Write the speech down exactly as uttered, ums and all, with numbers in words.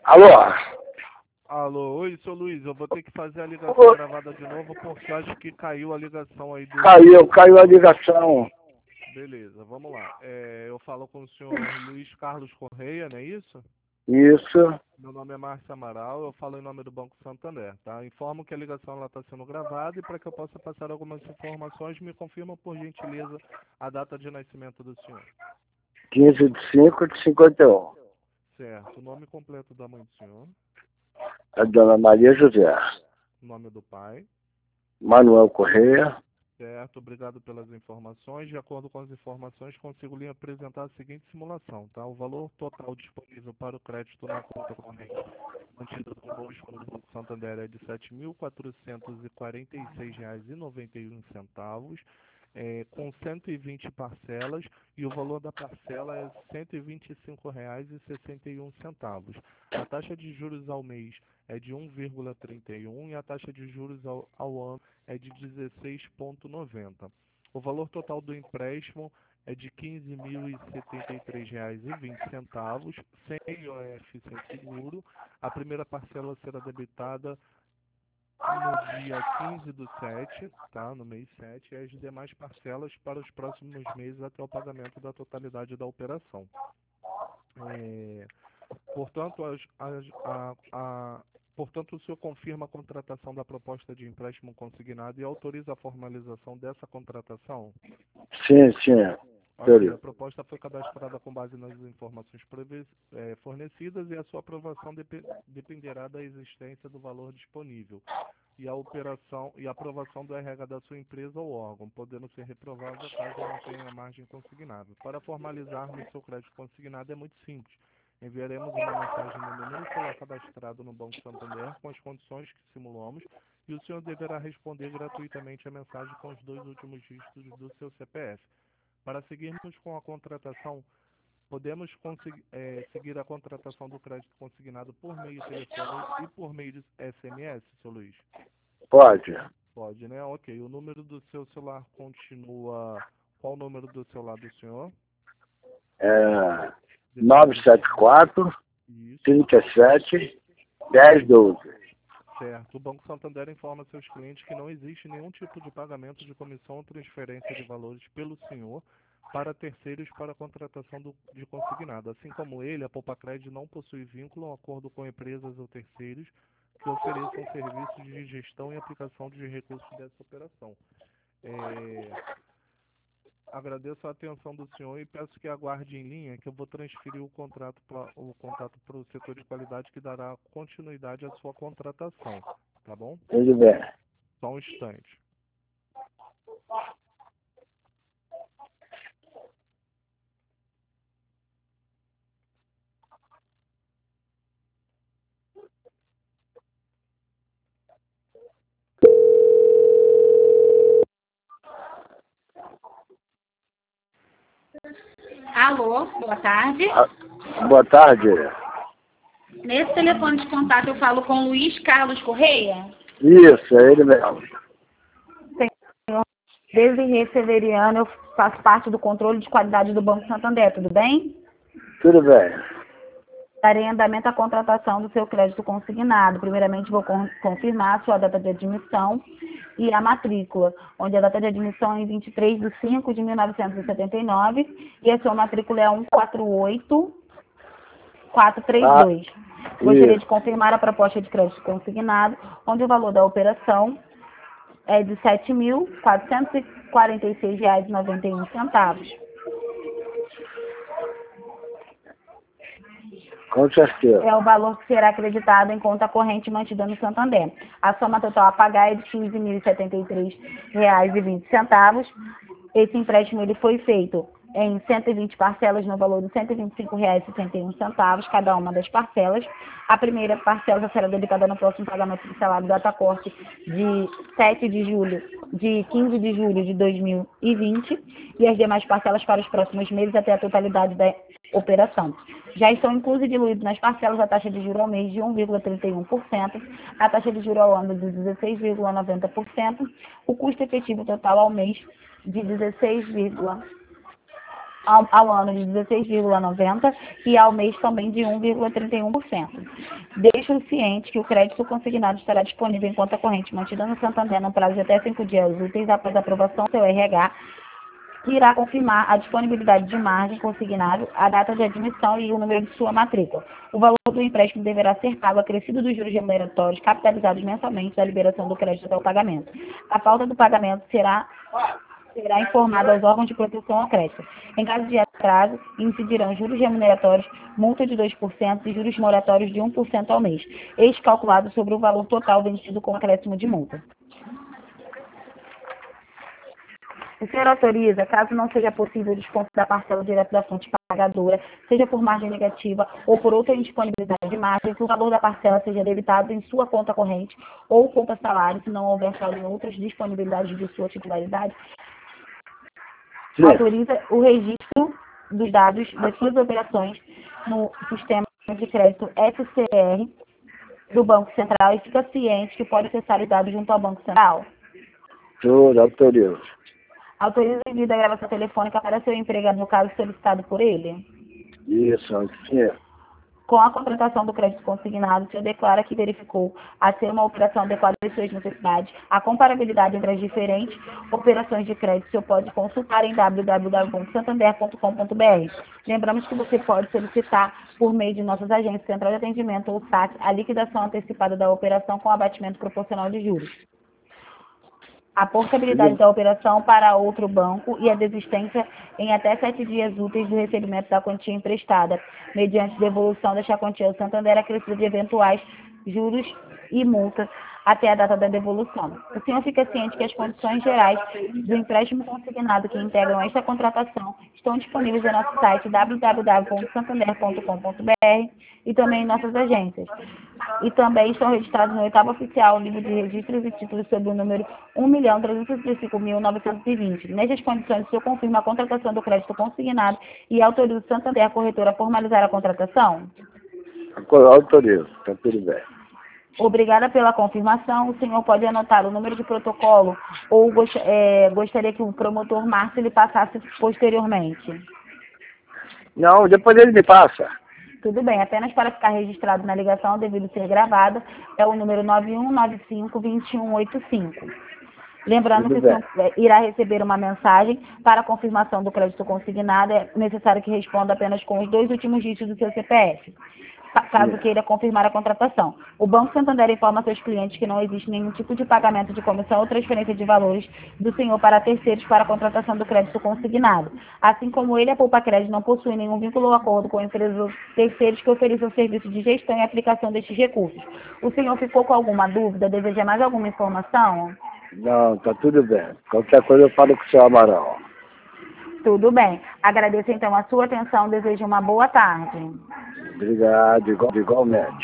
Alô? Alô, oi, seu Luiz, eu vou ter que fazer a ligação gravada de novo porque acho que caiu a ligação aí do... Caiu, caiu a ligação. Beleza, vamos lá. É, eu falo com o senhor Luiz Carlos Correia, não é isso? Isso. Meu nome é Márcio Amaral, eu falo em nome do Banco Santander, tá? Informo que a ligação está sendo gravada e para que eu possa passar algumas informações, me confirma por gentileza a data de nascimento do senhor. quinze de cinco de cinquenta e um. Certo, o nome completo da mãe do senhor, A dona Maria José. nome do pai. Manuel Correia. Certo, obrigado pelas informações. De acordo com as informações, consigo lhe apresentar a seguinte simulação, tá? O valor total disponível para o crédito na conta corrente mantida conosco no Banco Santander é de sete mil quatrocentos e quarenta e seis reais e noventa e um centavos, é, com cento e vinte parcelas, e o valor da parcela é cento e vinte e cinco reais e sessenta e um centavos. A taxa de juros ao mês é de um vírgula trinta e um e a taxa de juros ao, ao ano é de dezesseis vírgula noventa. O valor total do empréstimo é de quinze mil e setenta e três reais e vinte centavos, sem I O F, sem seguro. A primeira parcela será debitada no dia quinze do sete, tá? No mês sete, e as demais parcelas para os próximos meses até o pagamento da totalidade da operação. É, portanto, as, as, a, a, portanto, o senhor confirma a contratação da proposta de empréstimo consignado e autoriza a formalização dessa contratação? Sim, sim. Ok, a proposta foi cadastrada com base nas informações previ- eh, fornecidas e a sua aprovação dep- dependerá da existência do valor disponível e a operação e a aprovação do R H da sua empresa ou órgão, podendo ser reprovada caso não tenha margem consignada. Para formalizarmos seu crédito consignado é muito simples. Enviaremos uma mensagem no número celular cadastrado no Banco Santander com as condições que simulamos e o senhor deverá responder gratuitamente a mensagem com os dois últimos dígitos do seu C P F. Para seguirmos com a contratação, podemos consegui- eh, seguir a contratação do crédito consignado por meio telefone e por meio de S M S, seu Luiz? Pode. Pode, né? Ok. O número do seu celular continua... Qual o número do celular do senhor? É nove sete quatro, Isso. trinta e sete, dez doze. Certo. O Banco Santander informa seus clientes que não existe nenhum tipo de pagamento de comissão ou transferência de valores pelo senhor para terceiros para a contratação do, de consignado. Assim como ele, a Poupacred não possui vínculo ou acordo com empresas ou terceiros que ofereçam serviços de gestão e aplicação de recursos dessa operação. É, agradeço a atenção do senhor e peço que aguarde em linha que eu vou transferir o contrato pra, o contato para o setor de qualidade que dará continuidade à sua contratação. Tá bom? Tudo bem. Só um instante. Alô, boa tarde. Ah, boa tarde. Nesse telefone de contato eu falo com Luiz Carlos Correia. Isso, é ele mesmo. Senhor Desirê Severiano, eu faço parte do controle de qualidade do Banco Santander, tudo bem? Tudo bem. Darei andamento à contratação do seu crédito consignado. Primeiramente, vou con confirmar a sua data de admissão e a matrícula, onde a data de admissão é em vinte e três de cinco de mil novecentos e setenta e nove e a sua matrícula é um quatro oito quatro três dois. Ah, Gostaria isso. de confirmar a proposta de crédito consignado, onde o valor da operação é de sete mil quatrocentos e quarenta e seis reais e noventa e um centavos. Com certeza. É o valor que será acreditado em conta corrente mantida no Santander. A soma total a pagar é de quinze mil e setenta e três reais e vinte centavos. Esse empréstimo ele foi feito em cento e vinte parcelas no valor de cento e vinte e cinco reais e sessenta e um centavos, cada uma das parcelas. A primeira parcela já será debitada no próximo pagamento do salário data corte de sete de julho, de quinze de julho de dois mil e vinte, e as demais parcelas para os próximos meses até a totalidade da operação. Já estão inclusos e diluídos nas parcelas a taxa de juros ao mês de um vírgula trinta e um por cento, a taxa de juros ao ano de dezesseis vírgula noventa por cento, o custo efetivo total ao mês de dezesseis vírgula ao, ao ano de dezesseis vírgula noventa por cento e ao mês também de um vírgula trinta e um por cento. Deixo ciente que o crédito consignado estará disponível em conta corrente mantida no Santander no prazo de até cinco dias úteis após a aprovação do seu R H, que irá confirmar a disponibilidade de margem consignado, a data de admissão e o número de sua matrícula. O valor do empréstimo deverá ser pago acrescido dos juros remuneratórios capitalizados mensalmente da liberação do crédito até o pagamento. A falta do pagamento será será informado aos órgãos de proteção ao crédito. Em caso de atraso, incidirão juros remuneratórios, multa de dois por cento e juros moratórios de um por cento ao mês, este calculado sobre o valor total vencido com acréscimo de multa. O senhor autoriza, caso não seja possível o desconto da parcela direto da fonte pagadora, seja por margem negativa ou por outra indisponibilidade de margem, que o valor da parcela seja debitado em sua conta corrente ou conta salário, se não houver saldo em outras disponibilidades de sua titularidade. Sim. Autoriza o registro dos dados das suas operações no sistema de crédito F C R do Banco Central e fica ciente que pode acessar os dados junto ao Banco Central. Tudo, autorizo. Autoriza o envio da gravação telefônica para seu empregado no caso solicitado por ele? Isso, sim. Com a contratação do crédito consignado, o senhor declara que verificou a ser uma operação adequada às suas necessidades. A comparabilidade entre as diferentes operações de crédito o senhor pode consultar em w w w ponto santander ponto com ponto b r. Lembramos que você pode solicitar, por meio de nossas agências Central de Atendimento ou S A C, a liquidação antecipada da operação com abatimento proporcional de juros, a portabilidade da operação para outro banco e a desistência em até sete dias úteis do recebimento da quantia emprestada, mediante devolução desta quantia ao Santander acrescida de eventuais juros e multas até a data da devolução. O senhor fica ciente que as condições gerais do empréstimo consignado que integram esta contratação estão disponíveis em nosso site w w w ponto santander ponto com ponto b r e também em nossas agências. E também estão registrados no oitavo oficial, livro de registros e títulos sob o número um milhão trezentos e trinta e cinco mil novecentos e vinte. Nestas condições, o senhor confirma a contratação do crédito consignado e autoriza o Santander, a corretora, a formalizar a contratação? Autorizo, está tudo bem. Obrigada pela confirmação. O senhor pode anotar o número de protocolo ou gost, é, gostaria que o promotor Márcio lhe passasse posteriormente? Não, depois ele me passa. Tudo bem, apenas para ficar registrado na ligação, devido ser gravada, é o número nove um nove cinco, dois um oito cinco. Lembrando Tudo que bem. O senhor irá receber uma mensagem para a confirmação do crédito consignado. É necessário que responda apenas com os dois últimos dígitos do seu C P F, caso queira confirmar a contratação. O Banco Santander informa seus clientes que não existe nenhum tipo de pagamento de comissão ou transferência de valores do senhor para terceiros para a contratação do crédito consignado. Assim como ele, a Poupa Crédito não possui nenhum vínculo ou acordo com empresas ou terceiros que ofereçam serviço de gestão e aplicação destes recursos. O senhor ficou com alguma dúvida? Deseja mais alguma informação? Não, está tudo bem. Qualquer coisa eu falo com o senhor Amaral. Tudo bem. Agradeço então a sua atenção. Desejo uma boa tarde. Obrigado, igual, igualmente.